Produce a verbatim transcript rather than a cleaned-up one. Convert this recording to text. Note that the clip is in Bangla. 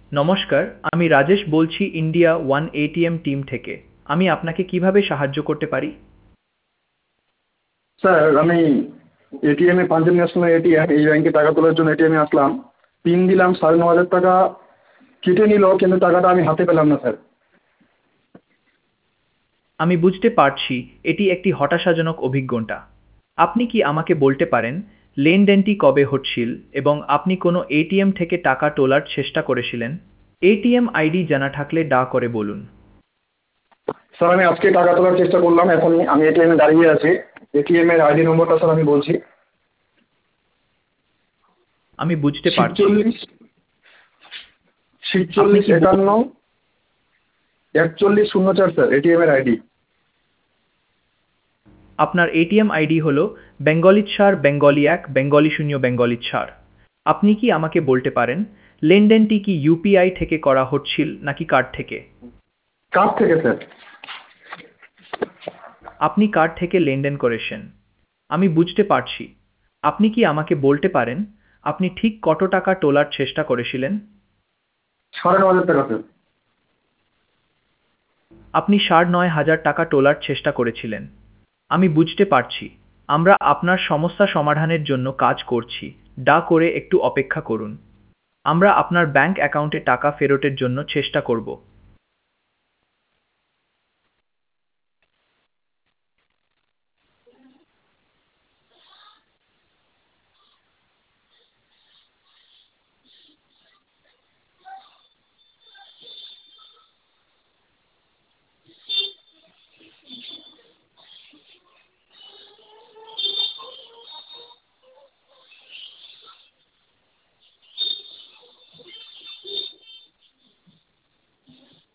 নমস্কার, আমি রাজেশ বলছি ইন্ডিয়া ওয়ান এটিএম টিম থেকে। আমি আপনাকে কিভাবে সাহায্য করতে পারি? স্যার আমি এটিএমে পাঞ্জাব ন্যাশনাল এটিএম এই ব্যাংকে টাকা তোলার জন্য এটিএমে আসলাম। পিন দিলাম, সাড়ে ন হাজার টাকা কেটে নিল, কিন্তু টাকাটা আমি হাতে পেলাম না স্যার। আমি বুঝতে পারছি, এটি একটি হতাশাজনক অভিজ্ঞতা। আপনি কি আমাকে বলতে পারেন লেনদেনটি কবে হচ্ছিল এবং আপনি কোনো এটিএম থেকে টাকা তোলার চেষ্টা করেছিলেন? এটিএম আইডি জানা থাকলে দয়া করে বলুন। স্যার আমি আজকে টাকা তোলার চেষ্টা করলাম, এখন আমি এটিএমে দাঁড়িয়ে আছি। এটিএম এর আইডি নম্বরটা স্যার আমি বলছি। আমি বুঝতে পারছি। ছিচল্লিশ আপনি ছিচল্লিশ কি ব- একান্ন একচল্লিশ শূন্য চার স্যার এটিএম এর আইডি। আপনার এটিএম আইডি হলো বেঙ্গলি চার বেঙ্গলি এক বেঙ্গলি শূন্য বেঙ্গলি চার। আপনি কি আমাকে বলতে পারেন লেনদেনটি কি ইউপিআই থেকে করা হচ্ছিল নাকি কার্ড থেকে? কার থেকে স্যার? আপনি কার্ড থেকে লেনদেন করেছেন। আমি বুঝতে পারছি। আপনি কি আমাকে বলতে পারেন আপনি ঠিক কত টাকা তোলার চেষ্টা করেছিলেন? সাড়ে ন হাজার টাকা স্যার। আপনি সাড়ে নয় হাজার টাকা তোলার চেষ্টা করেছিলেন। আমি বুঝতে পারছি। আমরা আপনার সমস্যা সমাধানের জন্য কাজ করছি। দয়া করে একটু অপেক্ষা করুন। আমরা আপনার ব্যাংক অ্যাকাউন্টে টাকা ফেরতের জন্য চেষ্টা করব।